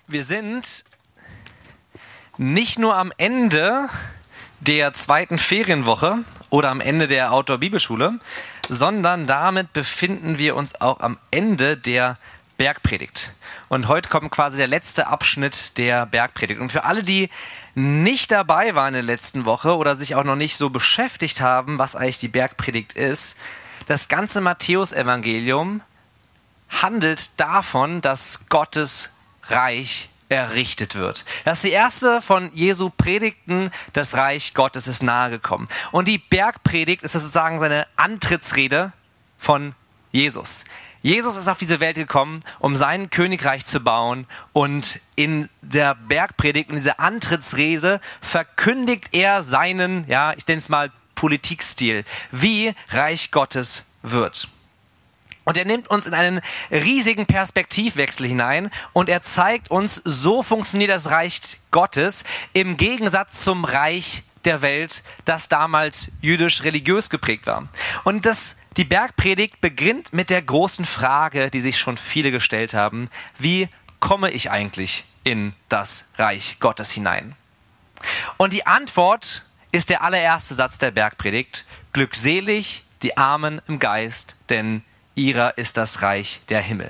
Wir sind nicht nur am Ende der 2. Ferienwoche oder am Ende der Outdoor-Bibelschule, sondern damit befinden wir uns auch am Ende der Bergpredigt. Und heute kommt quasi der letzte Abschnitt der Bergpredigt. Und für alle, die nicht dabei waren in der letzten Woche oder sich auch noch nicht so beschäftigt haben, was eigentlich die Bergpredigt ist, das ganze Matthäus-Evangelium handelt davon, dass Gottes Reich errichtet wird. Das ist die erste von Jesu Predigten, das Reich Gottes ist nahegekommen. Und die Bergpredigt ist sozusagen seine Antrittsrede von Jesus. Jesus ist auf diese Welt gekommen, um sein Königreich zu bauen, und in der Bergpredigt, in dieser Antrittsrede, verkündigt er seinen, ich nenne es mal Politikstil, wie Reich Gottes wird. Und er nimmt uns in einen riesigen Perspektivwechsel hinein und er zeigt uns, so funktioniert das Reich Gottes im Gegensatz zum Reich der Welt, das damals jüdisch-religiös geprägt war. Und die Bergpredigt beginnt mit der großen Frage, die sich schon viele gestellt haben: Wie komme ich eigentlich in das Reich Gottes hinein? Und die Antwort ist der allererste Satz der Bergpredigt: Glückselig die Armen im Geist, denn ihrer ist das Reich der Himmel.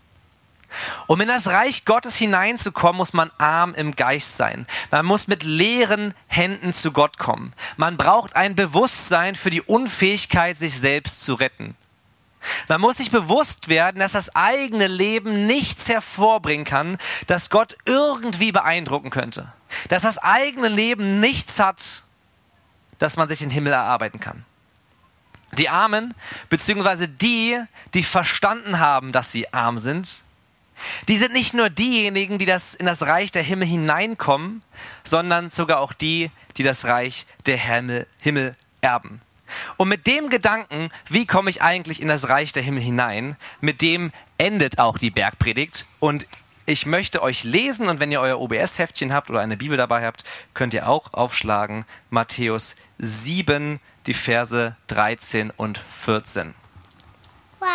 Um in das Reich Gottes hineinzukommen, muss man arm im Geist sein. Man muss mit leeren Händen zu Gott kommen. Man braucht ein Bewusstsein für die Unfähigkeit, sich selbst zu retten. Man muss sich bewusst werden, dass das eigene Leben nichts hervorbringen kann, das Gott irgendwie beeindrucken könnte. Dass das eigene Leben nichts hat, dass man sich den Himmel erarbeiten kann. Die Armen, beziehungsweise die verstanden haben, dass sie arm sind, die sind nicht nur diejenigen, die in das Reich der Himmel hineinkommen, sondern sogar auch die das Reich der Himmel erben. Und mit dem Gedanken, wie komme ich eigentlich in das Reich der Himmel hinein, mit dem endet auch die Bergpredigt. Und ich möchte euch lesen, und wenn ihr euer OBS-Heftchen habt oder eine Bibel dabei habt, könnt ihr auch aufschlagen, Matthäus 7, die Verse 13 und 14. Wow.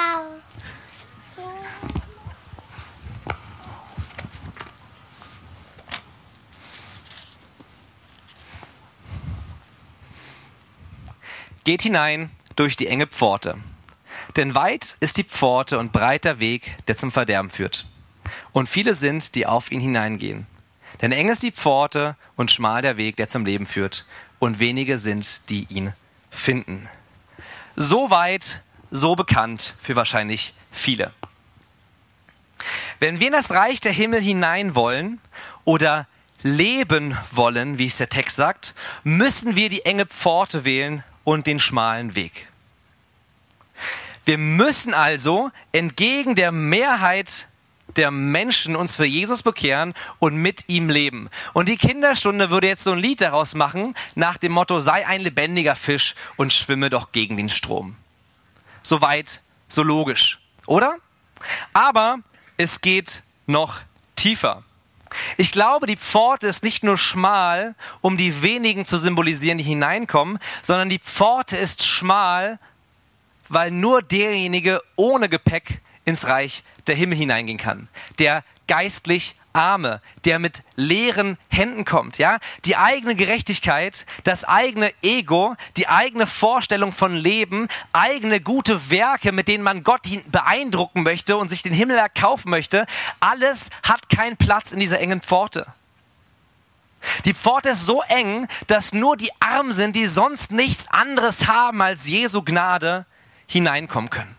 Geht hinein durch die enge Pforte, denn weit ist die Pforte und breit der Weg, der zum Verderben führt. Und viele sind, die auf ihn hineingehen. Denn eng ist die Pforte und schmal der Weg, der zum Leben führt. Und wenige sind, die ihn finden. So weit, so bekannt für wahrscheinlich viele. Wenn wir in das Reich der Himmel hinein wollen oder leben wollen, wie es der Text sagt, müssen wir die enge Pforte wählen und den schmalen Weg. Wir müssen also entgegen der Mehrheit der Menschen uns für Jesus bekehren und mit ihm leben. Und die Kinderstunde würde jetzt so ein Lied daraus machen, nach dem Motto: Sei ein lebendiger Fisch und schwimme doch gegen den Strom. Soweit, so logisch, oder? Aber es geht noch tiefer. Ich glaube, die Pforte ist nicht nur schmal, um die wenigen zu symbolisieren, die hineinkommen, sondern die Pforte ist schmal, weil nur derjenige ohne Gepäck ins Reich der Himmel hineingehen kann. Der geistlich Arme, der mit leeren Händen kommt. Die eigene Gerechtigkeit, das eigene Ego, die eigene Vorstellung von Leben, eigene gute Werke, mit denen man Gott beeindrucken möchte und sich den Himmel erkaufen möchte, alles hat keinen Platz in dieser engen Pforte. Die Pforte ist so eng, dass nur die Armen sind, die sonst nichts anderes haben als Jesu Gnade, hineinkommen können.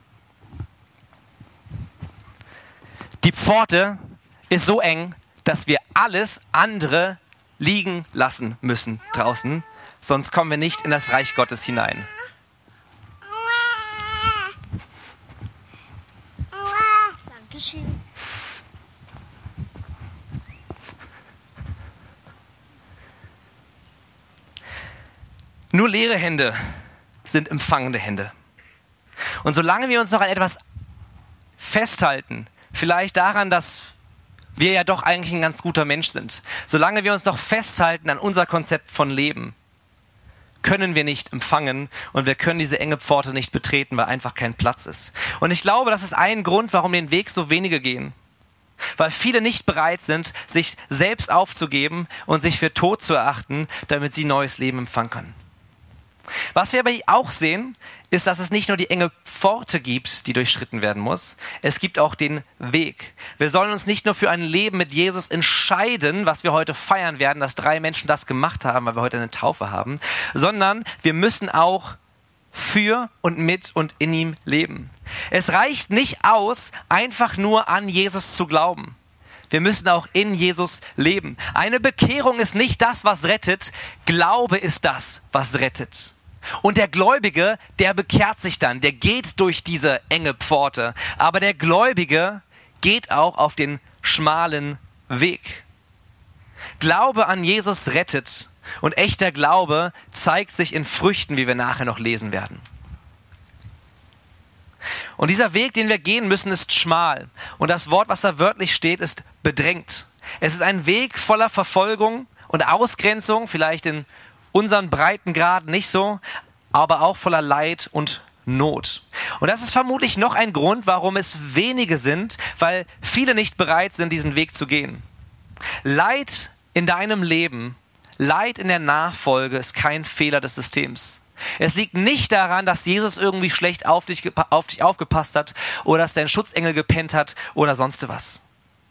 Die Pforte ist so eng, dass wir alles andere liegen lassen müssen draußen, sonst kommen wir nicht in das Reich Gottes hinein. Dankeschön. Nur leere Hände sind empfangende Hände. Und solange wir uns noch an etwas festhalten, vielleicht daran, dass wir ja doch eigentlich ein ganz guter Mensch sind, solange wir uns noch festhalten an unser Konzept von Leben, können wir nicht empfangen und wir können diese enge Pforte nicht betreten, weil einfach kein Platz ist. Und ich glaube, das ist ein Grund, warum den Weg so wenige gehen. Weil viele nicht bereit sind, sich selbst aufzugeben und sich für tot zu erachten, damit sie neues Leben empfangen können. Was wir aber auch sehen, ist, dass es nicht nur die enge Pforte gibt, die durchschritten werden muss, es gibt auch den Weg. Wir sollen uns nicht nur für ein Leben mit Jesus entscheiden, was wir heute feiern werden, dass 3 Menschen das gemacht haben, weil wir heute eine Taufe haben, sondern wir müssen auch für und mit und in ihm leben. Es reicht nicht aus, einfach nur an Jesus zu glauben. Wir müssen auch in Jesus leben. Eine Bekehrung ist nicht das, was rettet. Glaube ist das, was rettet. Und der Gläubige, der bekehrt sich dann, der geht durch diese enge Pforte. Aber der Gläubige geht auch auf den schmalen Weg. Glaube an Jesus rettet. Und echter Glaube zeigt sich in Früchten, wie wir nachher noch lesen werden. Und dieser Weg, den wir gehen müssen, ist schmal. Und das Wort, was da wörtlich steht, ist bedrängt. Es ist ein Weg voller Verfolgung und Ausgrenzung, vielleicht in unseren Breitengraden nicht so, aber auch voller Leid und Not. Und das ist vermutlich noch ein Grund, warum es wenige sind, weil viele nicht bereit sind, diesen Weg zu gehen. Leid in deinem Leben, Leid in der Nachfolge ist kein Fehler des Systems. Es liegt nicht daran, dass Jesus irgendwie schlecht auf dich aufgepasst hat oder dass dein Schutzengel gepennt hat oder sonst was.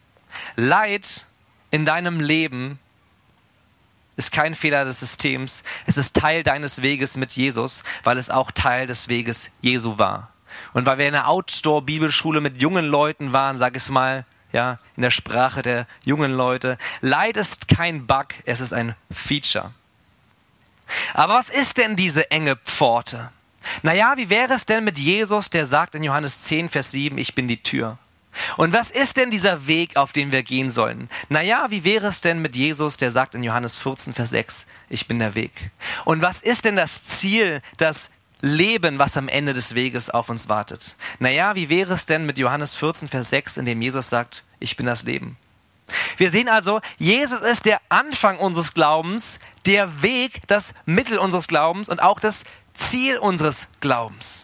Leid in deinem Leben ist kein Fehler des Systems. Es ist Teil deines Weges mit Jesus, weil es auch Teil des Weges Jesu war. Und weil wir in einer Outdoor-Bibelschule mit jungen Leuten waren, sag ich mal, ja, in der Sprache der jungen Leute. Leid ist kein Bug, es ist ein Feature. Aber was ist denn diese enge Pforte? Naja, wie wäre es denn mit Jesus, der sagt in Johannes 10, Vers 7, ich bin die Tür? Und was ist denn dieser Weg, auf den wir gehen sollen? Naja, wie wäre es denn mit Jesus, der sagt in Johannes 14, Vers 6, ich bin der Weg? Und was ist denn das Ziel, das Leben, was am Ende des Weges auf uns wartet? Naja, wie wäre es denn mit Johannes 14, Vers 6, in dem Jesus sagt, ich bin das Leben? Wir sehen also, Jesus ist der Anfang unseres Glaubens, der Weg, das Mittel unseres Glaubens und auch das Ziel unseres Glaubens.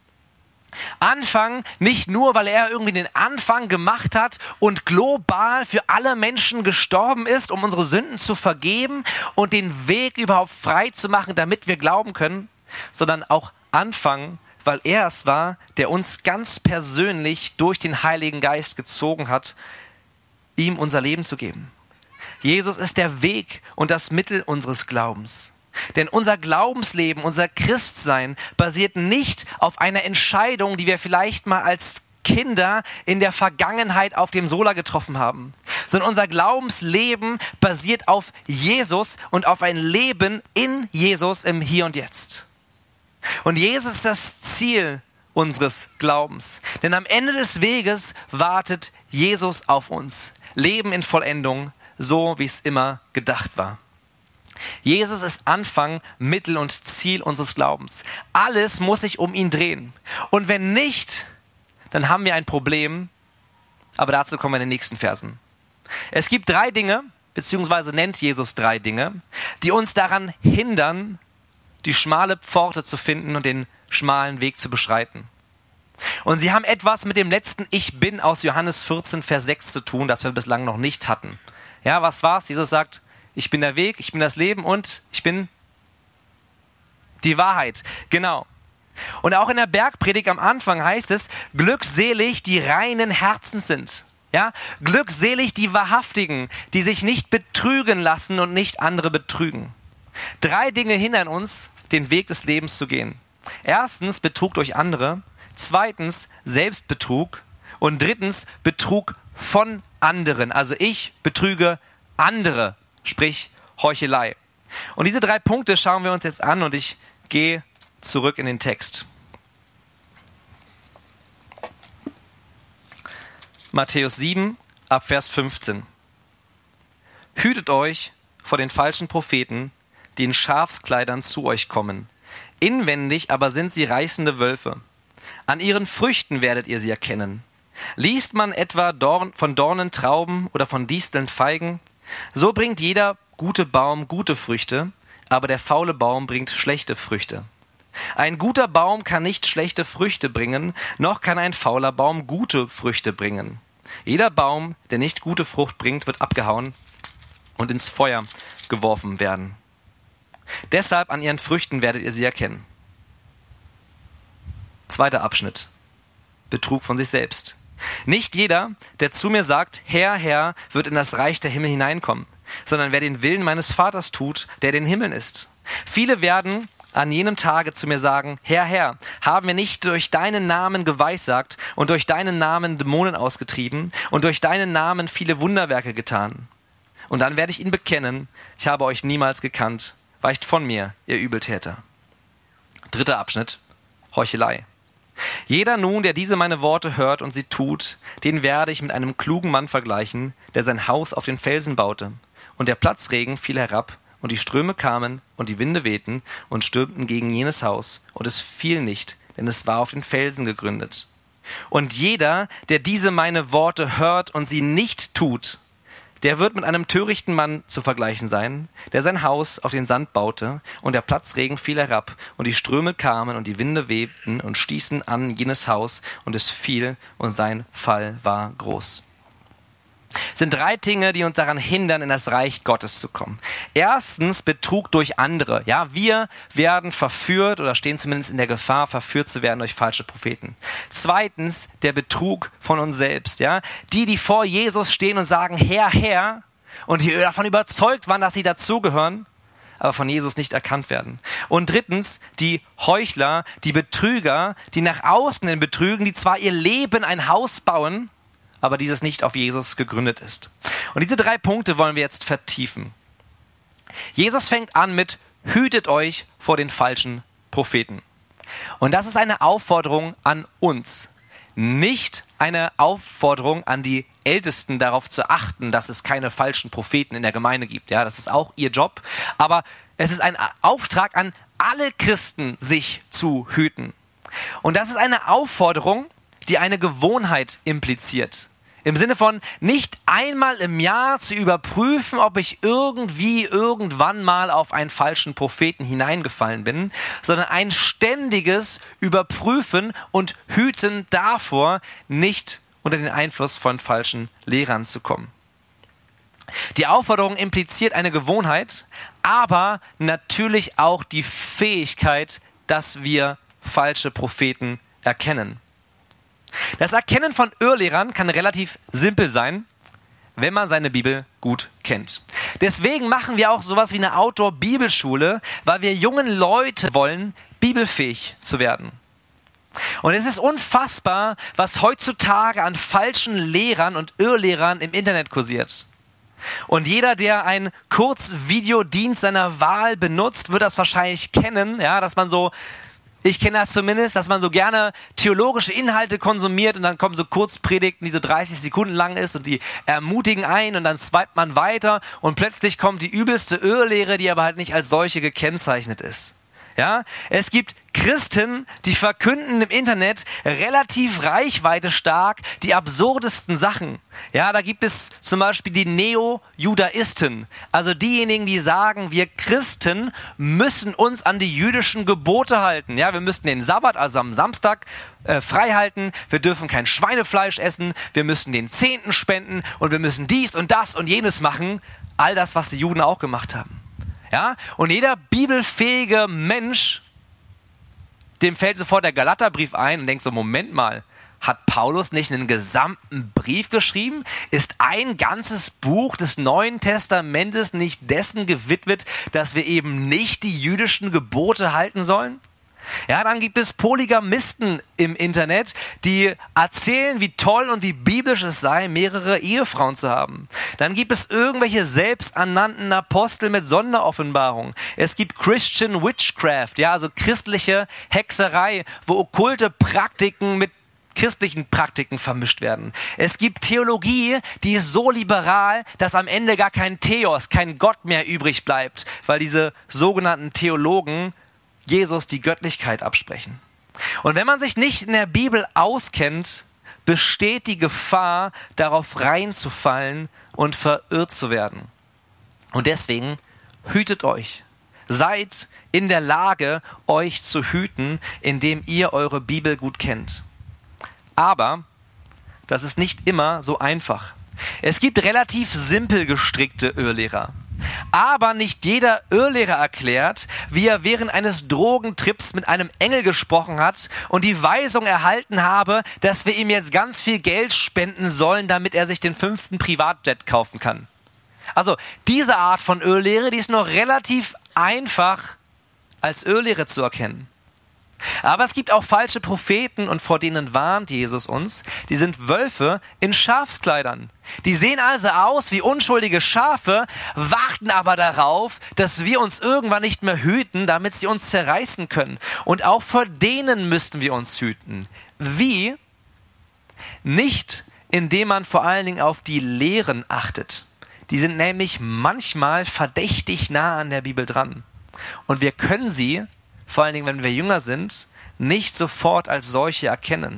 Anfang nicht nur, weil er irgendwie den Anfang gemacht hat und global für alle Menschen gestorben ist, um unsere Sünden zu vergeben und den Weg überhaupt frei zu machen, damit wir glauben können, sondern auch Anfang, weil er es war, der uns ganz persönlich durch den Heiligen Geist gezogen hat, ihm unser Leben zu geben. Jesus ist der Weg und das Mittel unseres Glaubens. Denn unser Glaubensleben, unser Christsein basiert nicht auf einer Entscheidung, die wir vielleicht mal als Kinder in der Vergangenheit auf dem Sola getroffen haben, sondern unser Glaubensleben basiert auf Jesus und auf ein Leben in Jesus im Hier und Jetzt. Und Jesus ist das Ziel unseres Glaubens. Denn am Ende des Weges wartet Jesus auf uns. Leben in Vollendung, so wie es immer gedacht war. Jesus ist Anfang, Mittel und Ziel unseres Glaubens. Alles muss sich um ihn drehen. Und wenn nicht, dann haben wir ein Problem. Aber dazu kommen wir in den nächsten Versen. Es gibt 3 Dinge, beziehungsweise nennt Jesus 3 Dinge, die uns daran hindern, die schmale Pforte zu finden und den schmalen Weg zu beschreiten. Und sie haben etwas mit dem letzten Ich Bin aus Johannes 14, Vers 6 zu tun, das wir bislang noch nicht hatten. Ja, was war's? Jesus sagt, ich bin der Weg, ich bin das Leben und ich bin die Wahrheit. Genau. Und auch in der Bergpredigt am Anfang heißt es, glückselig die reinen Herzens sind. Ja, glückselig die Wahrhaftigen, die sich nicht betrügen lassen und nicht andere betrügen. 3 Dinge hindern uns, den Weg des Lebens zu gehen. 1. Betrug durch andere. 2. Selbstbetrug. Und 3. Betrug von anderen. Also ich betrüge andere, sprich Heuchelei. Und diese 3 Punkte schauen wir uns jetzt an und ich gehe zurück in den Text. Matthäus 7, ab Vers 15. Hütet euch vor den falschen Propheten, die in Schafskleidern zu euch kommen. Inwendig aber sind sie reißende Wölfe. An ihren Früchten werdet ihr sie erkennen. Liest man etwa von Dornen Trauben oder von Disteln Feigen? So bringt jeder gute Baum gute Früchte, aber der faule Baum bringt schlechte Früchte. Ein guter Baum kann nicht schlechte Früchte bringen, noch kann ein fauler Baum gute Früchte bringen. Jeder Baum, der nicht gute Frucht bringt, wird abgehauen und ins Feuer geworfen werden. Deshalb an ihren Früchten werdet ihr sie erkennen. Zweiter Abschnitt. Betrug von sich selbst. Nicht jeder, der zu mir sagt, Herr, Herr, wird in das Reich der Himmel hineinkommen, sondern wer den Willen meines Vaters tut, der in den Himmeln ist. Viele werden an jenem Tage zu mir sagen, Herr, Herr, haben wir nicht durch deinen Namen geweissagt und durch deinen Namen Dämonen ausgetrieben und durch deinen Namen viele Wunderwerke getan? Und dann werde ich ihnen bekennen, ich habe euch niemals gekannt, weicht von mir, ihr Übeltäter. Dritter Abschnitt, Heuchelei. Jeder nun, der diese meine Worte hört und sie tut, den werde ich mit einem klugen Mann vergleichen, der sein Haus auf den Felsen baute. Und der Platzregen fiel herab, und die Ströme kamen, und die Winde wehten und stürmten gegen jenes Haus, und es fiel nicht, denn es war auf den Felsen gegründet. Und jeder, der diese meine Worte hört und sie nicht tut, der wird mit einem törichten Mann zu vergleichen sein, der sein Haus auf den Sand baute, und der Platzregen fiel herab, und die Ströme kamen, und die Winde webten und stießen an jenes Haus, und es fiel, und sein Fall war groß. Es sind 3 Dinge, die uns daran hindern, in das Reich Gottes zu kommen. Erstens, Betrug durch andere. Ja, wir werden verführt oder stehen zumindest in der Gefahr, verführt zu werden durch falsche Propheten. Zweitens, der Betrug von uns selbst. Ja, die vor Jesus stehen und sagen, Herr, Herr, und die davon überzeugt waren, dass sie dazugehören, aber von Jesus nicht erkannt werden. Und drittens, die Heuchler, die Betrüger, die nach außen hin betrügen, die zwar ihr Leben ein Haus bauen, aber dieses nicht auf Jesus gegründet ist. Und diese 3 Punkte wollen wir jetzt vertiefen. Jesus fängt an mit, hütet euch vor den falschen Propheten. Und das ist eine Aufforderung an uns, nicht eine Aufforderung an die Ältesten, darauf zu achten, dass es keine falschen Propheten in der Gemeinde gibt. Ja, das ist auch ihr Job, aber es ist ein Auftrag an alle Christen, sich zu hüten. Und das ist eine Aufforderung, die eine Gewohnheit impliziert. Im Sinne von nicht einmal im Jahr zu überprüfen, ob ich irgendwann mal auf einen falschen Propheten hineingefallen bin, sondern ein ständiges Überprüfen und Hüten davor, nicht unter den Einfluss von falschen Lehrern zu kommen. Die Aufforderung impliziert eine Gewohnheit, aber natürlich auch die Fähigkeit, dass wir falsche Propheten erkennen. Das Erkennen von Irrlehrern kann relativ simpel sein, wenn man seine Bibel gut kennt. Deswegen machen wir auch sowas wie eine Outdoor-Bibelschule, weil wir jungen Leute wollen, bibelfähig zu werden. Und es ist unfassbar, was heutzutage an falschen Lehrern und Irrlehrern im Internet kursiert. Und jeder, der einen Kurzvideodienst seiner Wahl benutzt, wird das wahrscheinlich kennen, ja, dass man so, ich kenne das zumindest, dass man so gerne theologische Inhalte konsumiert und dann kommen so Kurzpredigten, die so 30 Sekunden lang ist und die ermutigen einen und dann swipet man weiter und plötzlich kommt die übelste Irrlehre, die aber halt nicht als solche gekennzeichnet ist. Ja, es gibt Christen, die verkünden im Internet relativ reichweitestark die absurdesten Sachen. Ja, da gibt es zum Beispiel die Neo-Judaisten, also diejenigen, die sagen, wir Christen müssen uns an die jüdischen Gebote halten. Ja, wir müssen den Sabbat, also am Samstag, frei halten. Wir dürfen kein Schweinefleisch essen. Wir müssen den Zehnten spenden und wir müssen dies und das und jenes machen. All das, was die Juden auch gemacht haben. Ja, und jeder bibelfähige Mensch, dem fällt sofort der Galaterbrief ein und denkt so, Moment mal, hat Paulus nicht einen gesamten Brief geschrieben? Ist ein ganzes Buch des Neuen Testamentes nicht dessen gewidmet, dass wir eben nicht die jüdischen Gebote halten sollen? Ja, dann gibt es Polygamisten im Internet, die erzählen, wie toll und wie biblisch es sei, mehrere Ehefrauen zu haben. Dann gibt es irgendwelche selbsternannten Apostel mit Sonderoffenbarung. Es gibt Christian Witchcraft, ja, also christliche Hexerei, wo okkulte Praktiken mit christlichen Praktiken vermischt werden. Es gibt Theologie, die ist so liberal, dass am Ende gar kein Theos, kein Gott mehr übrig bleibt, weil diese sogenannten Theologen Jesus die Göttlichkeit absprechen. Und wenn man sich nicht in der Bibel auskennt, besteht die Gefahr, darauf reinzufallen und verirrt zu werden. Und deswegen hütet euch. Seid in der Lage, euch zu hüten, indem ihr eure Bibel gut kennt. Aber das ist nicht immer so einfach. Es gibt relativ simpel gestrickte Irrlehrer. Aber nicht jeder Irrlehrer erklärt, wie er während eines Drogentrips mit einem Engel gesprochen hat und die Weisung erhalten habe, dass wir ihm jetzt ganz viel Geld spenden sollen, damit er sich den 5. Privatjet kaufen kann. Also diese Art von Irrlehre, die ist noch relativ einfach als Irrlehre zu erkennen. Aber es gibt auch falsche Propheten und vor denen warnt Jesus uns. Die sind Wölfe in Schafskleidern. Die sehen also aus wie unschuldige Schafe, warten aber darauf, dass wir uns irgendwann nicht mehr hüten, damit sie uns zerreißen können. Und auch vor denen müssten wir uns hüten. Wie? Nicht, indem man vor allen Dingen auf die Lehren achtet. Die sind nämlich manchmal verdächtig nah an der Bibel dran. Und wir können sie, vor allen Dingen, wenn wir jünger sind, nicht sofort als solche erkennen.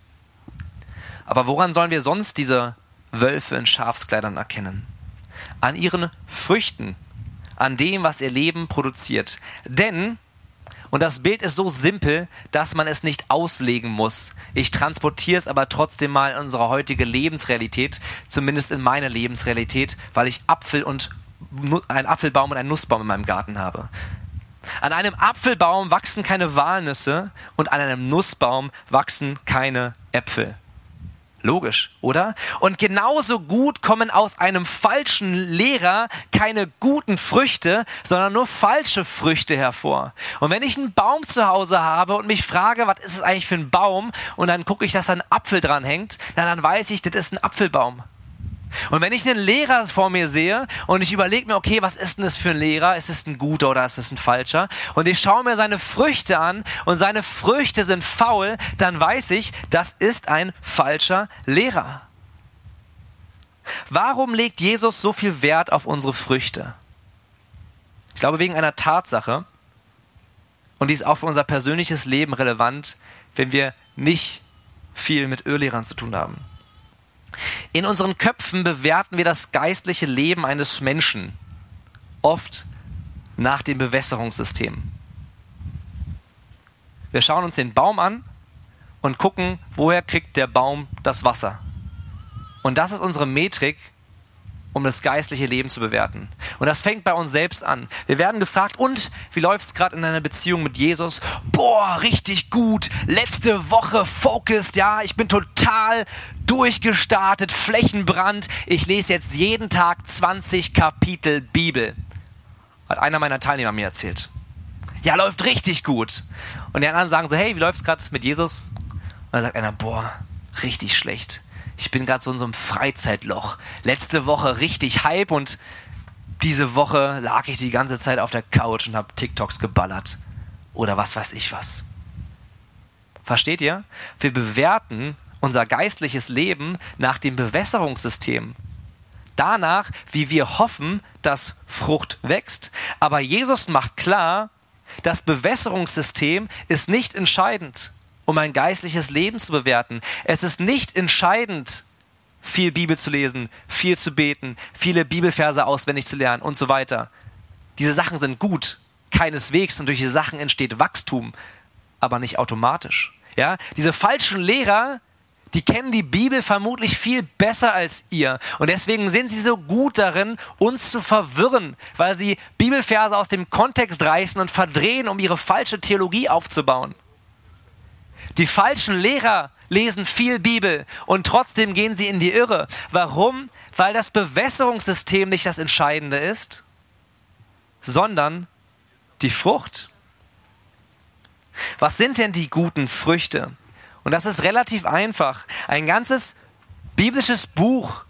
Aber woran sollen wir sonst diese Wölfe in Schafskleidern erkennen? An ihren Früchten, an dem, was ihr Leben produziert. Denn, und das Bild ist so simpel, dass man es nicht auslegen muss. Ich transportiere es aber trotzdem mal in unsere heutige Lebensrealität, zumindest in meine Lebensrealität, weil ich einen Apfelbaum und einen Nussbaum in meinem Garten habe. An einem Apfelbaum wachsen keine Walnüsse und an einem Nussbaum wachsen keine Äpfel. Logisch, oder? Und genauso gut kommen aus einem falschen Lehrer keine guten Früchte, sondern nur falsche Früchte hervor. Und wenn ich einen Baum zu Hause habe und mich frage, was ist es eigentlich für ein Baum, und dann gucke ich, dass da ein Apfel dran hängt, dann weiß ich, das ist ein Apfelbaum. Und wenn ich einen Lehrer vor mir sehe und ich überlege mir, okay, was ist denn das für ein Lehrer? Ist es ein guter oder ist es ein falscher? Und ich schaue mir seine Früchte an und seine Früchte sind faul, dann weiß ich, das ist ein falscher Lehrer. Warum legt Jesus so viel Wert auf unsere Früchte? Ich glaube, wegen einer Tatsache, und die ist auch für unser persönliches Leben relevant, wenn wir nicht viel mit Irrlehrern zu tun haben. In unseren Köpfen bewerten wir das geistliche Leben eines Menschen oft nach dem Bewässerungssystem. Wir schauen uns den Baum an und gucken, woher kriegt der Baum das Wasser. Und das ist unsere Metrik, um das geistliche Leben zu bewerten. Und das fängt bei uns selbst an. Wir werden gefragt, und wie läuft es gerade in deiner Beziehung mit Jesus? Boah, richtig gut. Letzte Woche focused, ja, ich bin total durchgestartet, Flächenbrand. Ich lese jetzt jeden Tag 20 Kapitel Bibel. Hat einer meiner Teilnehmer mir erzählt. Ja, läuft richtig gut. Und die anderen sagen so, hey, wie läuft es gerade mit Jesus? Und dann sagt einer, boah, richtig schlecht. Ich bin gerade so in so einem Freizeitloch. Letzte Woche richtig Hype und diese Woche lag ich die ganze Zeit auf der Couch und habe TikToks geballert. Oder was weiß ich was. Versteht ihr? Wir bewerten unser geistliches Leben nach dem Bewässerungssystem. Danach, wie wir hoffen, dass Frucht wächst. Aber Jesus macht klar, das Bewässerungssystem ist nicht entscheidend, um ein geistliches Leben zu bewerten. Es ist nicht entscheidend, viel Bibel zu lesen, viel zu beten, viele Bibelverse auswendig zu lernen und so weiter. Diese Sachen sind gut, keineswegs, und durch diese Sachen entsteht Wachstum, aber nicht automatisch. Ja? Diese falschen Lehrer, die kennen die Bibel vermutlich viel besser als ihr. Und deswegen sind sie so gut darin, uns zu verwirren, weil sie Bibelverse aus dem Kontext reißen und verdrehen, um ihre falsche Theologie aufzubauen. Die falschen Lehrer lesen viel Bibel und trotzdem gehen sie in die Irre. Warum? Weil das Bewässerungssystem nicht das Entscheidende ist, sondern die Frucht. Was sind denn die guten Früchte? Und das ist relativ einfach. Ein ganzes biblisches Buch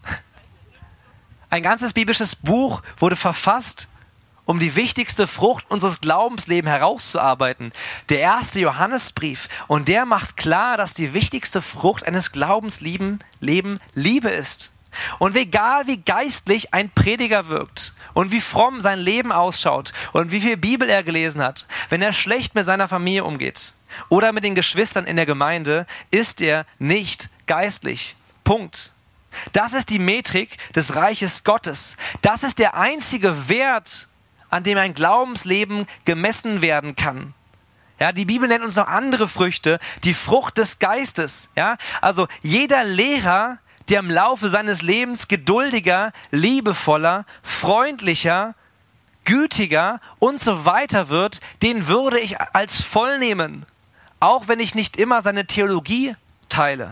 wurde verfasst, um die wichtigste Frucht unseres Glaubenslebens herauszuarbeiten. Der 1. Johannesbrief. Und der macht klar, dass die wichtigste Frucht eines Glaubensleben Liebe ist. Und egal wie geistlich ein Prediger wirkt und wie fromm sein Leben ausschaut und wie viel Bibel er gelesen hat, wenn er schlecht mit seiner Familie umgeht oder mit den Geschwistern in der Gemeinde, ist er nicht geistlich. Punkt. Das ist die Metrik des Reiches Gottes. Das ist der einzige Wert, an dem ein Glaubensleben gemessen werden kann. Ja, die Bibel nennt uns noch andere Früchte, die Frucht des Geistes. Ja, also jeder Lehrer, der im Laufe seines Lebens geduldiger, liebevoller, freundlicher, gütiger und so weiter wird, den würde ich als voll nehmen, auch wenn ich nicht immer seine Theologie teile.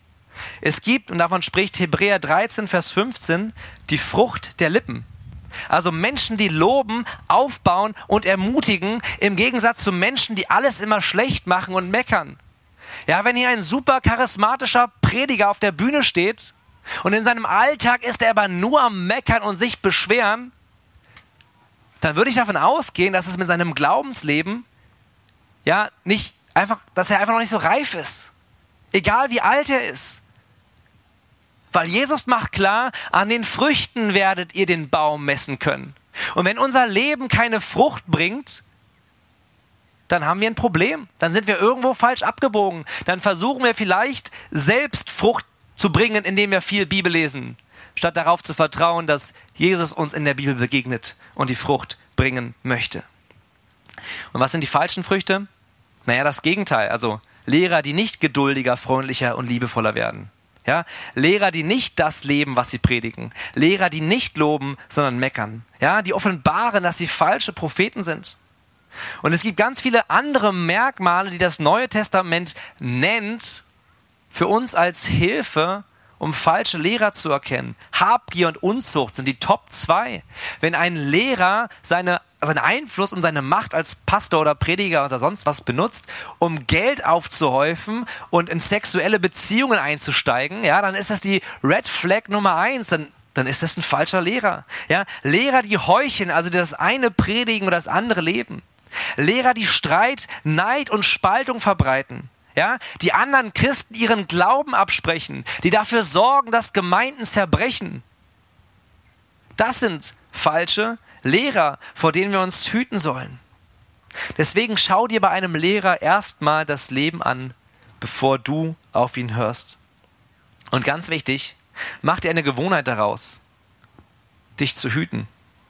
Es gibt, und davon spricht Hebräer 13, Vers 15, die Frucht der Lippen. Also Menschen, die loben, aufbauen und ermutigen, im Gegensatz zu Menschen, die alles immer schlecht machen und meckern. Ja, wenn hier ein super charismatischer Prediger auf der Bühne steht und in seinem Alltag ist er aber nur am Meckern und sich beschweren, dann würde ich davon ausgehen, dass es mit seinem Glaubensleben ja nicht einfach, dass er einfach noch nicht so reif ist. Egal wie alt er ist. Weil Jesus macht klar, an den Früchten werdet ihr den Baum messen können. Und wenn unser Leben keine Frucht bringt, dann haben wir ein Problem. Dann sind wir irgendwo falsch abgebogen. Dann versuchen wir vielleicht selbst Frucht zu bringen, indem wir viel Bibel lesen, statt darauf zu vertrauen, dass Jesus uns in der Bibel begegnet und die Frucht bringen möchte. Und was sind die falschen Früchte? Naja, das Gegenteil. Also Lehrer, die nicht geduldiger, freundlicher und liebevoller werden. Ja, Lehrer, die nicht das leben, was sie predigen. Lehrer, die nicht loben, sondern meckern. Ja, die offenbaren, dass sie falsche Propheten sind. Und es gibt ganz viele andere Merkmale, die das Neue Testament nennt, für uns als Hilfe, um falsche Lehrer zu erkennen. Habgier und Unzucht sind die Top 2. Wenn ein Lehrer seinen Einfluss und seine Macht als Pastor oder Prediger oder sonst was benutzt, um Geld aufzuhäufen und in sexuelle Beziehungen einzusteigen, ja, dann ist das die Red Flag Nummer 1. Dann ist das ein falscher Lehrer. Ja, Lehrer, die heucheln, also die das eine predigen oder das andere leben. Lehrer, die Streit, Neid und Spaltung verbreiten. Ja, die anderen Christen ihren Glauben absprechen, die dafür sorgen, dass Gemeinden zerbrechen. Das sind falsche Lehrer, vor denen wir uns hüten sollen. Deswegen schau dir bei einem Lehrer erstmal das Leben an, bevor du auf ihn hörst. Und ganz wichtig, mach dir eine Gewohnheit daraus, dich zu hüten.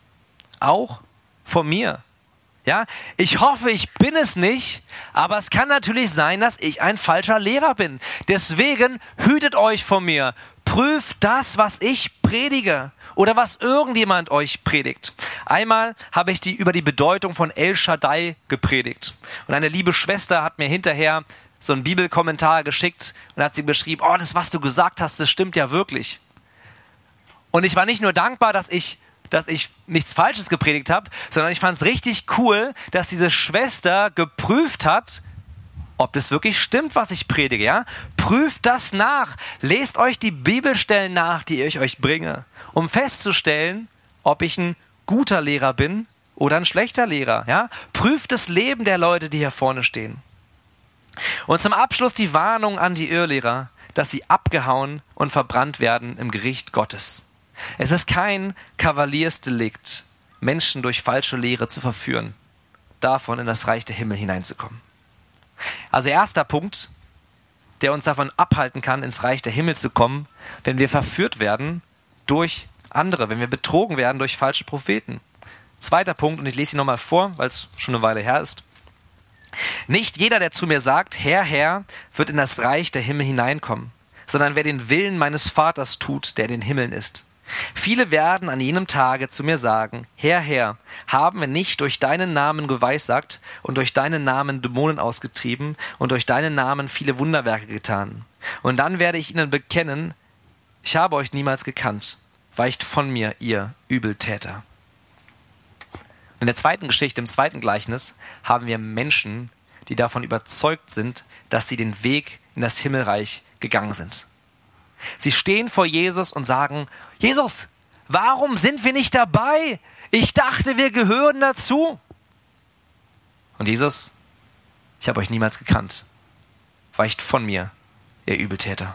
Auch vor mir. Ja, ich hoffe, ich bin es nicht, aber es kann natürlich sein, dass ich ein falscher Lehrer bin. Deswegen hütet euch vor mir. Prüft das, was ich predige oder was irgendjemand euch predigt. Einmal habe ich über die Bedeutung von El Shaddai gepredigt. Und eine liebe Schwester hat mir hinterher so einen Bibelkommentar geschickt und hat sie beschrieben, oh, das, was du gesagt hast, das stimmt ja wirklich. Und ich war nicht nur dankbar, dass ich nichts Falsches gepredigt habe, sondern ich fand es richtig cool, dass diese Schwester geprüft hat, ob das wirklich stimmt, was ich predige. Ja? Prüft das nach. Lest euch die Bibelstellen nach, die ich euch bringe, um festzustellen, ob ich ein guter Lehrer bin oder ein schlechter Lehrer. Ja? Prüft das Leben der Leute, die hier vorne stehen. Und zum Abschluss die Warnung an die Irrlehrer, dass sie abgehauen und verbrannt werden im Gericht Gottes. Es ist kein Kavaliersdelikt, Menschen durch falsche Lehre zu verführen, davon in das Reich der Himmel hineinzukommen. Also erster Punkt, der uns davon abhalten kann, ins Reich der Himmel zu kommen, wenn wir verführt werden durch andere, wenn wir betrogen werden durch falsche Propheten. Zweiter Punkt, und ich lese ihn nochmal vor, weil es schon eine Weile her ist. Nicht jeder, der zu mir sagt, Herr, Herr, wird in das Reich der Himmel hineinkommen, sondern wer den Willen meines Vaters tut, der in den Himmeln ist. Viele werden an jenem Tage zu mir sagen, Herr, Herr, haben wir nicht durch deinen Namen geweissagt und durch deinen Namen Dämonen ausgetrieben und durch deinen Namen viele Wunderwerke getan? Und dann werde ich ihnen bekennen, ich habe euch niemals gekannt. Weicht von mir, ihr Übeltäter. In der zweiten Geschichte, im zweiten Gleichnis, haben wir Menschen, die davon überzeugt sind, dass sie den Weg in das Himmelreich gegangen sind. Sie stehen vor Jesus und sagen, Jesus, warum sind wir nicht dabei? Ich dachte, wir gehören dazu. Und Jesus, ich habe euch niemals gekannt. Weicht von mir, ihr Übeltäter.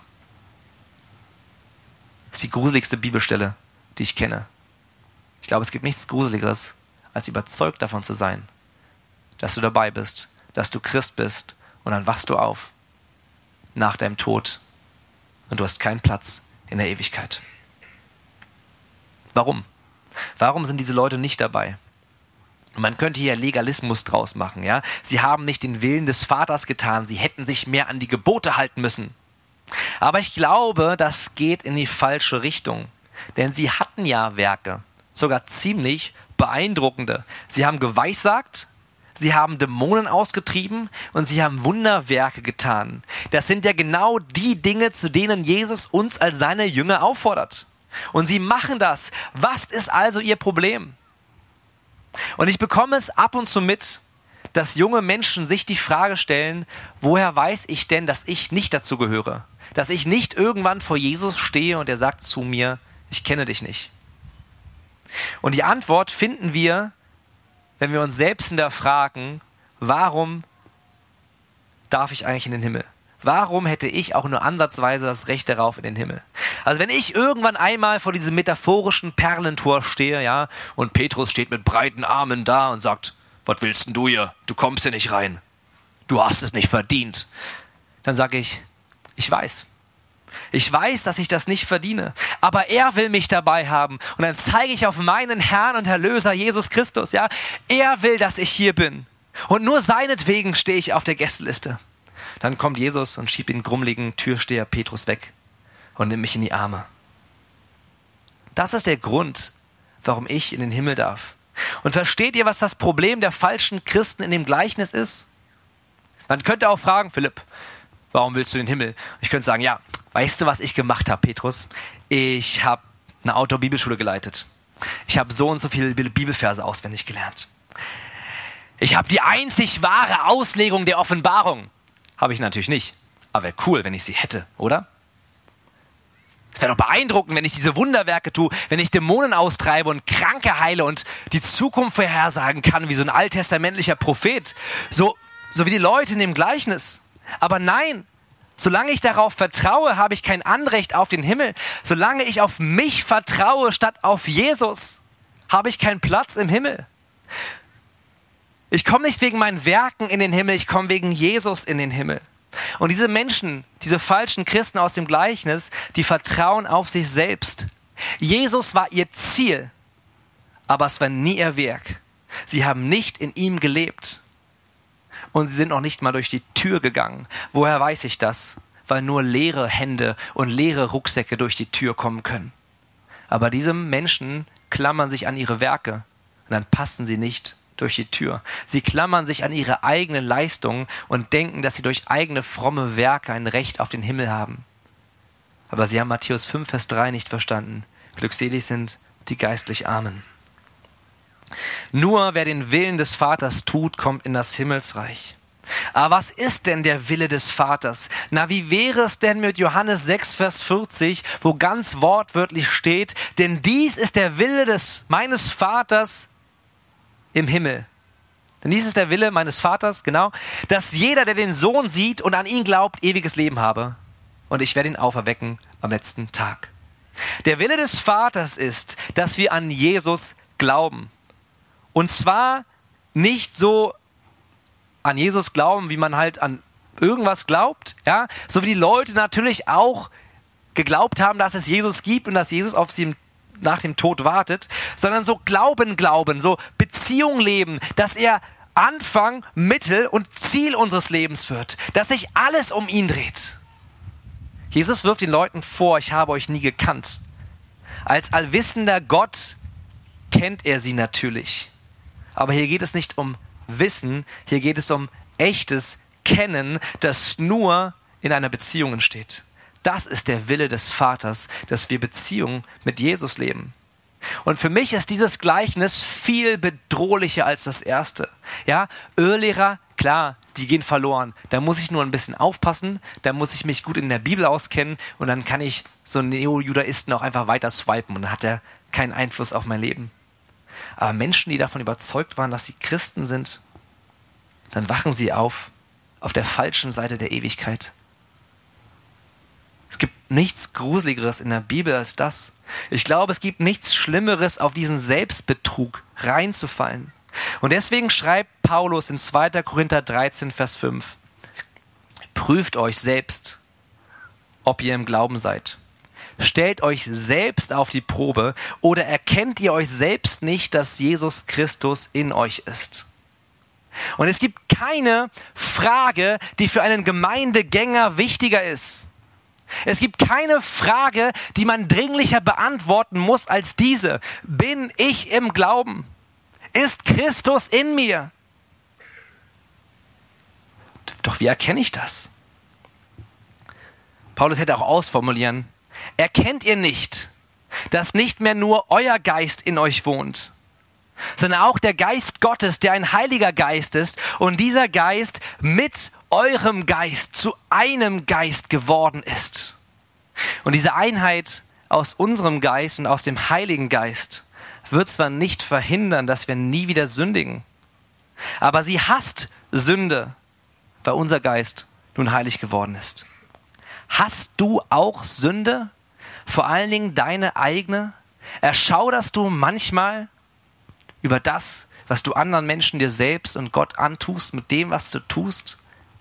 Das ist die gruseligste Bibelstelle, die ich kenne. Ich glaube, es gibt nichts Gruseligeres, als überzeugt davon zu sein, dass du dabei bist, dass du Christ bist und dann wachst du auf nach deinem Tod und du hast keinen Platz in der Ewigkeit. Warum? Warum sind diese Leute nicht dabei? Und man könnte hier Legalismus draus machen, ja. Sie haben nicht den Willen des Vaters getan, sie hätten sich mehr an die Gebote halten müssen. Aber ich glaube, das geht in die falsche Richtung. Denn sie hatten ja Werke, sogar ziemlich beeindruckende. Sie haben geweissagt, sie haben Dämonen ausgetrieben und sie haben Wunderwerke getan. Das sind ja genau die Dinge, zu denen Jesus uns als seine Jünger auffordert. Und sie machen das. Was ist also ihr Problem? Und ich bekomme es ab und zu mit, dass junge Menschen sich die Frage stellen, woher weiß ich denn, dass ich nicht dazu gehöre? Dass ich nicht irgendwann vor Jesus stehe und er sagt zu mir, ich kenne dich nicht. Und die Antwort finden wir, wenn wir uns selbst hinterfragen, warum darf ich eigentlich in den Himmel? Warum hätte ich auch nur ansatzweise das Recht darauf in den Himmel? Also wenn ich irgendwann einmal vor diesem metaphorischen Perlentor stehe, ja, und Petrus steht mit breiten Armen da und sagt, was willst denn du hier? Du kommst hier nicht rein. Du hast es nicht verdient. Dann sage ich, ich weiß. Ich weiß, dass ich das nicht verdiene, aber er will mich dabei haben. Und dann zeige ich auf meinen Herrn und Erlöser Jesus Christus, ja. Er will, dass ich hier bin. Und nur seinetwegen stehe ich auf der Gästeliste. Dann kommt Jesus und schiebt den grummeligen Türsteher Petrus weg und nimmt mich in die Arme. Das ist der Grund, warum ich in den Himmel darf. Und versteht ihr, was das Problem der falschen Christen in dem Gleichnis ist? Man könnte auch fragen, Philipp, warum willst du in den Himmel? Ich könnte sagen, ja, weißt du, was ich gemacht habe, Petrus? Ich habe eine Outdoor-Bibelschule geleitet. Ich habe so und so viele Bibelverse auswendig gelernt. Ich habe die einzig wahre Auslegung der Offenbarung. Habe ich natürlich nicht. Aber wäre cool, wenn ich sie hätte, oder? Es wäre doch beeindruckend, wenn ich diese Wunderwerke tue, wenn ich Dämonen austreibe und Kranke heile und die Zukunft vorhersagen kann, wie so ein alttestamentlicher Prophet. So wie die Leute in dem Gleichnis. Aber nein, solange ich darauf vertraue, habe ich kein Anrecht auf den Himmel. Solange ich auf mich vertraue statt auf Jesus, habe ich keinen Platz im Himmel. Ich komme nicht wegen meinen Werken in den Himmel, ich komme wegen Jesus in den Himmel. Und diese Menschen, diese falschen Christen aus dem Gleichnis, die vertrauen auf sich selbst. Jesus war ihr Ziel, aber es war nie ihr Werk. Sie haben nicht in ihm gelebt. Und sie sind noch nicht mal durch die Tür gegangen. Woher weiß ich das? Weil nur leere Hände und leere Rucksäcke durch die Tür kommen können. Aber diese Menschen klammern sich an ihre Werke und dann passen sie nicht durch die Tür. Sie klammern sich an ihre eigene Leistung und denken, dass sie durch eigene fromme Werke ein Recht auf den Himmel haben. Aber sie haben Matthäus 5, Vers 3 nicht verstanden. Glückselig sind die geistlich Armen. Nur wer den Willen des Vaters tut, kommt in das Himmelsreich. Aber was ist denn der Wille des Vaters? Na, wie wäre es denn mit Johannes 6, Vers 40, wo ganz wortwörtlich steht, denn dies ist der Wille meines Vaters im Himmel. Denn dies ist der Wille meines Vaters, genau, dass jeder, der den Sohn sieht und an ihn glaubt, ewiges Leben habe. Und ich werde ihn auferwecken am letzten Tag. Der Wille des Vaters ist, dass wir an Jesus glauben. Und zwar nicht so an Jesus glauben, wie man halt an irgendwas glaubt, ja, so wie die Leute natürlich auch geglaubt haben, dass es Jesus gibt und dass Jesus auf sie nach dem Tod wartet, sondern so Glauben, so Beziehung leben, dass er Anfang, Mittel und Ziel unseres Lebens wird, dass sich alles um ihn dreht. Jesus wirft den Leuten vor, ich habe euch nie gekannt. Als allwissender Gott kennt er sie natürlich. Aber hier geht es nicht um Wissen, hier geht es um echtes Kennen, das nur in einer Beziehung entsteht. Das ist der Wille des Vaters, dass wir Beziehung mit Jesus leben. Und für mich ist dieses Gleichnis viel bedrohlicher als das erste. Ja, Irrlehrer, klar, die gehen verloren. Da muss ich nur ein bisschen aufpassen, da muss ich mich gut in der Bibel auskennen und dann kann ich so einen Neo-Judaisten auch einfach weiter swipen und dann hat er keinen Einfluss auf mein Leben. Aber Menschen, die davon überzeugt waren, dass sie Christen sind, dann wachen sie auf der falschen Seite der Ewigkeit. Es gibt nichts Gruseligeres in der Bibel als das. Ich glaube, es gibt nichts Schlimmeres, auf diesen Selbstbetrug reinzufallen. Und deswegen schreibt Paulus in 2. Korinther 13, Vers 5, prüft euch selbst, ob ihr im Glauben seid. stellt euch selbst auf die Probe oder erkennt ihr euch selbst nicht, dass Jesus Christus in euch ist? Und es gibt keine Frage, die für einen Gemeindegänger wichtiger ist. Es gibt keine Frage, die man dringlicher beantworten muss als diese. Bin ich im Glauben? Ist Christus in mir? Doch wie erkenne ich das? Paulus hätte auch ausformulieren: Erkennt ihr nicht, dass nicht mehr nur euer Geist in euch wohnt, sondern auch der Geist Gottes, der ein heiliger Geist ist, und dieser Geist mit eurem Geist zu einem Geist geworden ist. Und diese Einheit aus unserem Geist und aus dem Heiligen Geist wird zwar nicht verhindern, dass wir nie wieder sündigen, aber sie hasst Sünde, weil unser Geist nun heilig geworden ist. Hast du auch Sünde? Vor allen Dingen deine eigene? Erschauderst du manchmal über das, was du anderen Menschen, dir selbst und Gott antust mit dem, was du tust?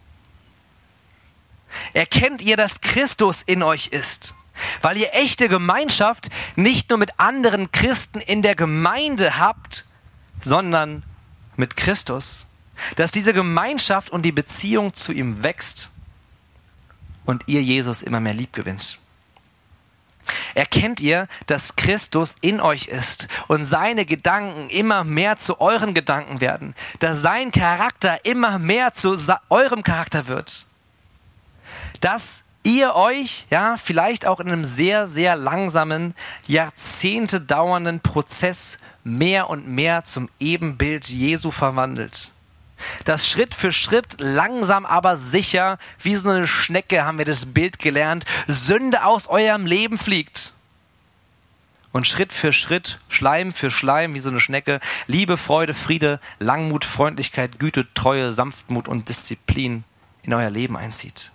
Erkennt ihr, dass Christus in euch ist? Weil ihr echte Gemeinschaft nicht nur mit anderen Christen in der Gemeinde habt, sondern mit Christus. Dass diese Gemeinschaft und die Beziehung zu ihm wächst und ihr Jesus immer mehr lieb gewinnt. Erkennt ihr, dass Christus in euch ist und seine Gedanken immer mehr zu euren Gedanken werden, dass sein Charakter immer mehr zu eurem Charakter wird, dass ihr euch, ja, vielleicht auch in einem sehr, sehr langsamen, Jahrzehnte dauernden Prozess mehr und mehr zum Ebenbild Jesu verwandelt. Dass Schritt für Schritt, langsam aber sicher, wie so eine Schnecke haben wir das Bild gelernt, Sünde aus eurem Leben fliegt. Und Schritt für Schritt, Schleim für Schleim, wie so eine Schnecke, Liebe, Freude, Friede, Langmut, Freundlichkeit, Güte, Treue, Sanftmut und Disziplin in euer Leben einzieht.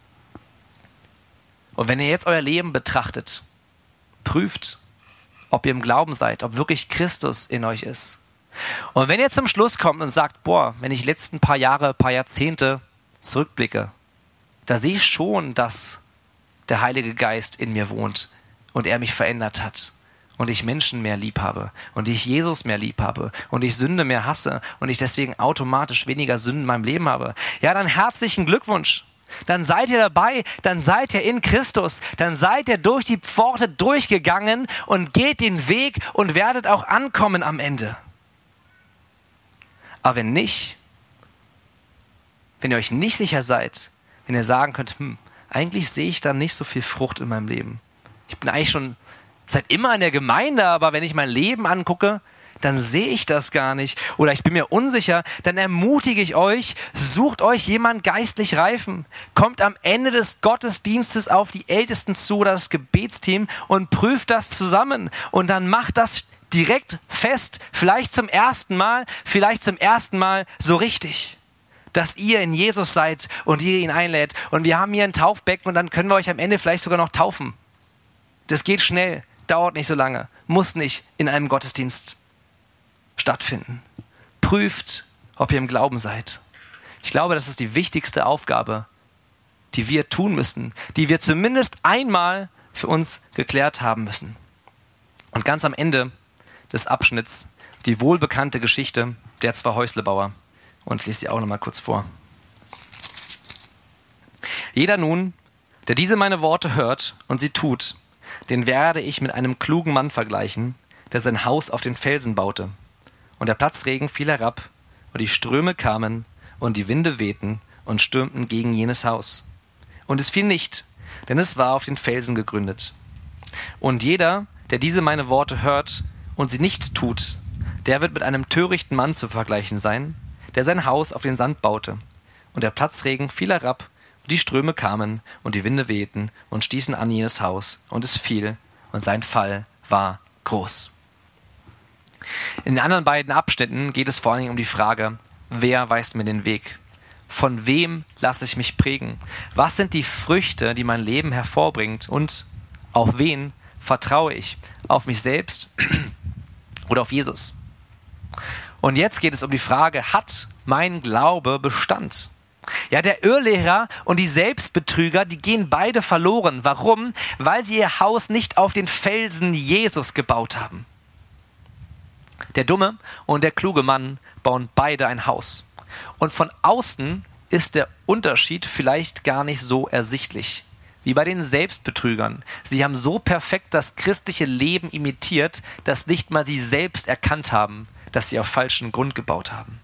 Und wenn ihr jetzt euer Leben betrachtet, prüft, ob ihr im Glauben seid, ob wirklich Christus in euch ist. Und wenn ihr zum Schluss kommt und sagt, boah, wenn ich die letzten paar Jahre, paar Jahrzehnte zurückblicke, da sehe ich schon, dass der Heilige Geist in mir wohnt und er mich verändert hat und ich Menschen mehr lieb habe und ich Jesus mehr lieb habe und ich Sünde mehr hasse und ich deswegen automatisch weniger Sünden in meinem Leben habe. Ja, dann herzlichen Glückwunsch. Dann seid ihr dabei, dann seid ihr in Christus, dann seid ihr durch die Pforte durchgegangen und geht den Weg und werdet auch ankommen am Ende. Aber wenn nicht, wenn ihr euch nicht sicher seid, wenn ihr sagen könnt, eigentlich sehe ich da nicht so viel Frucht in meinem Leben. Ich bin eigentlich schon seit immer in der Gemeinde, aber wenn ich mein Leben angucke, dann sehe ich das gar nicht. Oder ich bin mir unsicher, dann ermutige ich euch, sucht euch jemand geistlich Reifen. Kommt am Ende des Gottesdienstes auf die Ältesten zu oder das Gebetsteam und prüft das zusammen. Und dann macht das direkt fest, vielleicht zum ersten Mal so richtig, dass ihr in Jesus seid und ihr ihn einlädt. Und wir haben hier ein Taufbecken und dann können wir euch am Ende vielleicht sogar noch taufen. Das geht schnell, dauert nicht so lange, muss nicht in einem Gottesdienst stattfinden. Prüft, ob ihr im Glauben seid. Ich glaube, das ist die wichtigste Aufgabe, die wir tun müssen, die wir zumindest einmal für uns geklärt haben müssen. Und ganz am Ende des Abschnitts die wohlbekannte Geschichte der 2 Häuslebauer. Und ich lese sie auch noch mal kurz vor. Jeder nun, der diese meine Worte hört und sie tut, den werde ich mit einem klugen Mann vergleichen, der sein Haus auf den Felsen baute. Und der Platzregen fiel herab, und die Ströme kamen, und die Winde wehten und stürmten gegen jenes Haus. Und es fiel nicht, denn es war auf den Felsen gegründet. Und jeder, der diese meine Worte hört und sie nicht tut, der wird mit einem törichten Mann zu vergleichen sein, der sein Haus auf den Sand baute. Und der Platzregen fiel herab, und die Ströme kamen, und die Winde wehten und stießen an jenes Haus, und es fiel, und sein Fall war groß. In den anderen beiden Abschnitten geht es vor allen Dingen um die Frage, wer weist mir den Weg? Von wem lasse ich mich prägen? Was sind die Früchte, die mein Leben hervorbringt? Und auf wen vertraue ich? Auf mich selbst oder auf Jesus? Und jetzt geht es um die Frage, hat mein Glaube Bestand? Ja, der Irrlehrer und die Selbstbetrüger, die gehen beide verloren. Warum? Weil sie ihr Haus nicht auf den Felsen Jesus gebaut haben. Der dumme und der kluge Mann bauen beide ein Haus. Und von außen ist der Unterschied vielleicht gar nicht so ersichtlich. Wie bei den Selbstbetrügern. Sie haben so perfekt das christliche Leben imitiert, dass nicht mal sie selbst erkannt haben, dass sie auf falschen Grund gebaut haben.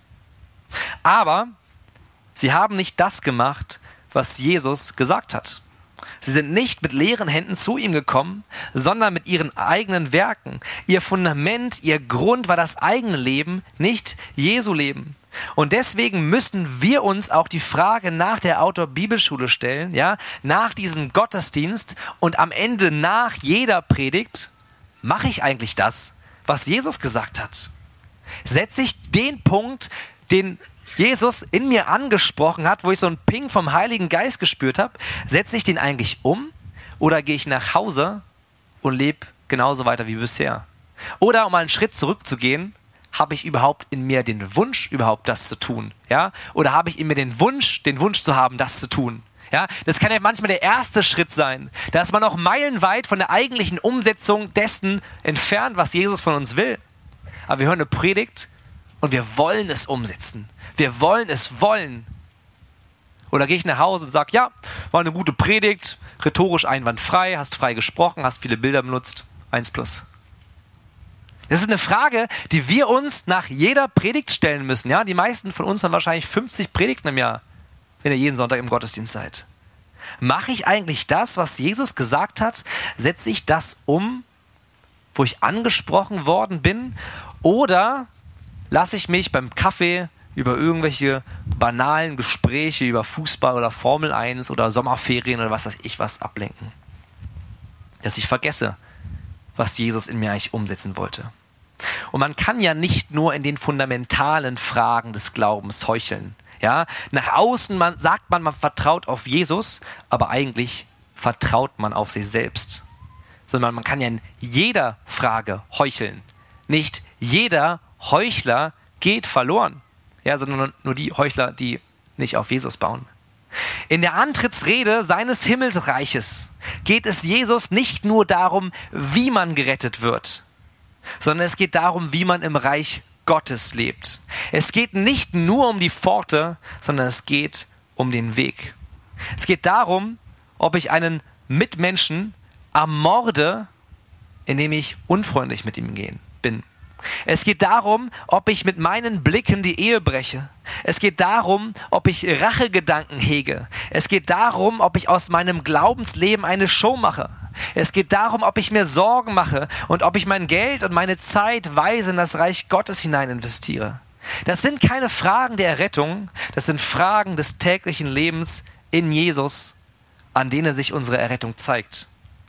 Aber sie haben nicht das gemacht, was Jesus gesagt hat. Sie sind nicht mit leeren Händen zu ihm gekommen, sondern mit ihren eigenen Werken. Ihr Fundament, ihr Grund war das eigene Leben, nicht Jesu Leben. Und deswegen müssen wir uns auch die Frage nach der Outdoor-Bibelschule stellen, ja, nach diesem Gottesdienst und am Ende nach jeder Predigt, mache ich eigentlich das, was Jesus gesagt hat? Setze ich den Punkt, den Jesus in mir angesprochen hat, wo ich so einen Ping vom Heiligen Geist gespürt habe, setze ich den eigentlich um oder gehe ich nach Hause und lebe genauso weiter wie bisher? Oder um einen Schritt zurückzugehen, habe ich überhaupt in mir den Wunsch, überhaupt das zu tun? Ja? Oder habe ich in mir den Wunsch zu haben, das zu tun? Ja? Das kann ja manchmal der erste Schritt sein. Da ist man noch meilenweit von der eigentlichen Umsetzung dessen entfernt, was Jesus von uns will. Aber wir hören eine Predigt und wir wollen es umsetzen. Wir wollen es wollen. Oder gehe ich nach Hause und sage, ja, war eine gute Predigt, rhetorisch einwandfrei, hast frei gesprochen, hast viele Bilder benutzt, 1+. Das ist eine Frage, die wir uns nach jeder Predigt stellen müssen. Ja, die meisten von uns haben wahrscheinlich 50 Predigten im Jahr, wenn ihr jeden Sonntag im Gottesdienst seid. Mache ich eigentlich das, was Jesus gesagt hat? Setze ich das um, wo ich angesprochen worden bin? Oder lasse ich mich beim Kaffee über irgendwelche banalen Gespräche über Fußball oder Formel 1 oder Sommerferien oder was weiß ich was ablenken? Dass ich vergesse, was Jesus in mir eigentlich umsetzen wollte. Und man kann ja nicht nur in den fundamentalen Fragen des Glaubens heucheln. Ja? Nach außen sagt man vertraut auf Jesus, aber eigentlich vertraut man auf sich selbst. Sondern man kann ja in jeder Frage heucheln. Nicht jeder Heuchler geht verloren, ja, sondern nur die Heuchler, die nicht auf Jesus bauen. In der Antrittsrede seines Himmelsreiches geht es Jesus nicht nur darum, wie man gerettet wird, sondern es geht darum, wie man im Reich Gottes lebt. Es geht nicht nur um die Pforte, sondern es geht um den Weg. Es geht darum, ob ich einen Mitmenschen ermorde, indem ich unfreundlich mit ihm bin. Es geht darum, ob ich mit meinen Blicken die Ehe breche. Es geht darum, ob ich Rachegedanken hege. Es geht darum, ob ich aus meinem Glaubensleben eine Show mache. Es geht darum, ob ich mir Sorgen mache und ob ich mein Geld und meine Zeit weise in das Reich Gottes hinein investiere. Das sind keine Fragen der Errettung, das sind Fragen des täglichen Lebens in Jesus, an denen sich unsere Errettung zeigt.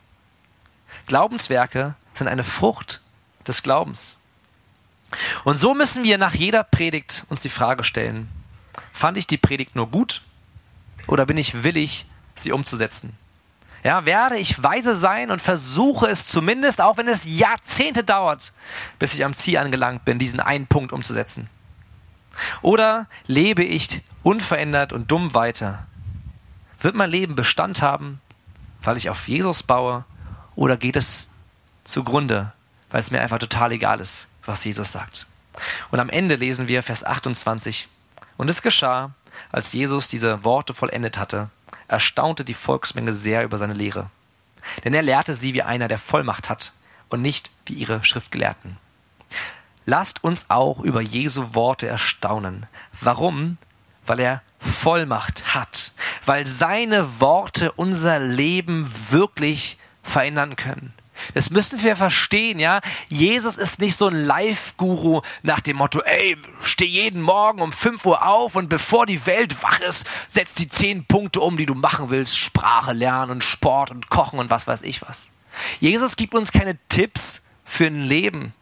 Glaubenswerke sind eine Frucht des Glaubens. Und so müssen wir nach jeder Predigt uns die Frage stellen, fand ich die Predigt nur gut oder bin ich willig, sie umzusetzen? Ja, werde ich weise sein und versuche es zumindest, auch wenn es Jahrzehnte dauert, bis ich am Ziel angelangt bin, diesen einen Punkt umzusetzen? Oder lebe ich unverändert und dumm weiter? Wird mein Leben Bestand haben, weil ich auf Jesus baue, oder geht es zugrunde, weil es mir einfach total egal ist, was Jesus sagt? Und am Ende lesen wir Vers 28. Und es geschah, als Jesus diese Worte vollendet hatte, erstaunte die Volksmenge sehr über seine Lehre. Denn er lehrte sie wie einer, der Vollmacht hat und nicht wie ihre Schriftgelehrten. Lasst uns auch über Jesu Worte erstaunen. Warum? Weil er Vollmacht hat. Weil seine Worte unser Leben wirklich verändern können. Das müssen wir verstehen, ja. Jesus ist nicht so ein Live-Guru nach dem Motto, ey, steh jeden Morgen um 5 Uhr auf und bevor die Welt wach ist, setz die 10 Punkte um, die du machen willst. Sprache lernen und Sport und Kochen und was weiß ich was. Jesus gibt uns keine Tipps für ein Leben.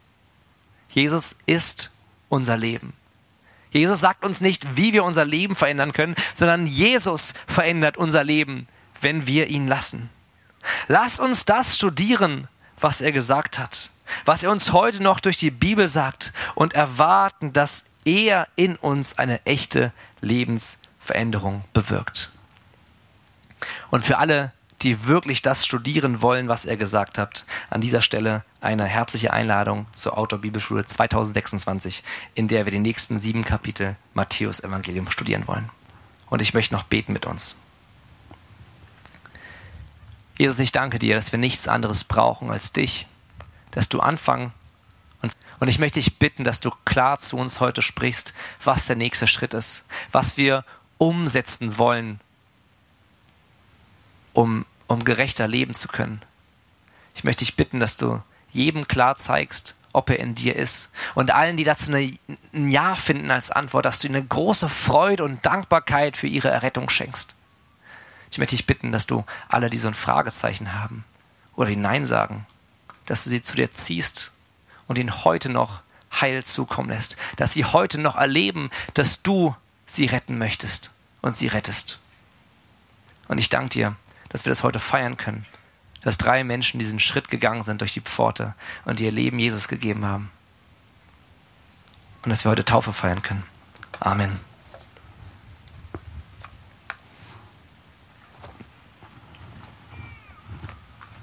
Jesus ist unser Leben. Jesus sagt uns nicht, wie wir unser Leben verändern können, sondern Jesus verändert unser Leben, wenn wir ihn lassen. Lasst uns das studieren, was er gesagt hat, was er uns heute noch durch die Bibel sagt und erwarten, dass er in uns eine echte Lebensveränderung Veränderung bewirkt. Und für alle, die wirklich das studieren wollen, was er gesagt hat, an dieser Stelle eine herzliche Einladung zur Outdoor-Bibelschule 2026, in der wir die nächsten 7 Kapitel Matthäus-Evangelium studieren wollen. Und ich möchte noch beten mit uns. Jesus, ich danke dir, dass wir nichts anderes brauchen als dich, dass du anfangen und ich möchte dich bitten, dass du klar zu uns heute sprichst, was der nächste Schritt ist, was wir umsetzen wollen, um gerechter leben zu können. Ich möchte dich bitten, dass du jedem klar zeigst, ob er in dir ist. Und allen, die dazu ein Ja finden als Antwort, dass du ihnen eine große Freude und Dankbarkeit für ihre Errettung schenkst. Ich möchte dich bitten, dass du alle, die so ein Fragezeichen haben oder die Nein sagen, dass du sie zu dir ziehst und ihnen heute noch Heil zukommen lässt. Dass sie heute noch erleben, dass du sie retten möchtest und sie rettest. Und ich danke dir, dass wir das heute feiern können, dass 3 Menschen diesen Schritt gegangen sind durch die Pforte und ihr Leben Jesus gegeben haben. Und dass wir heute Taufe feiern können. Amen.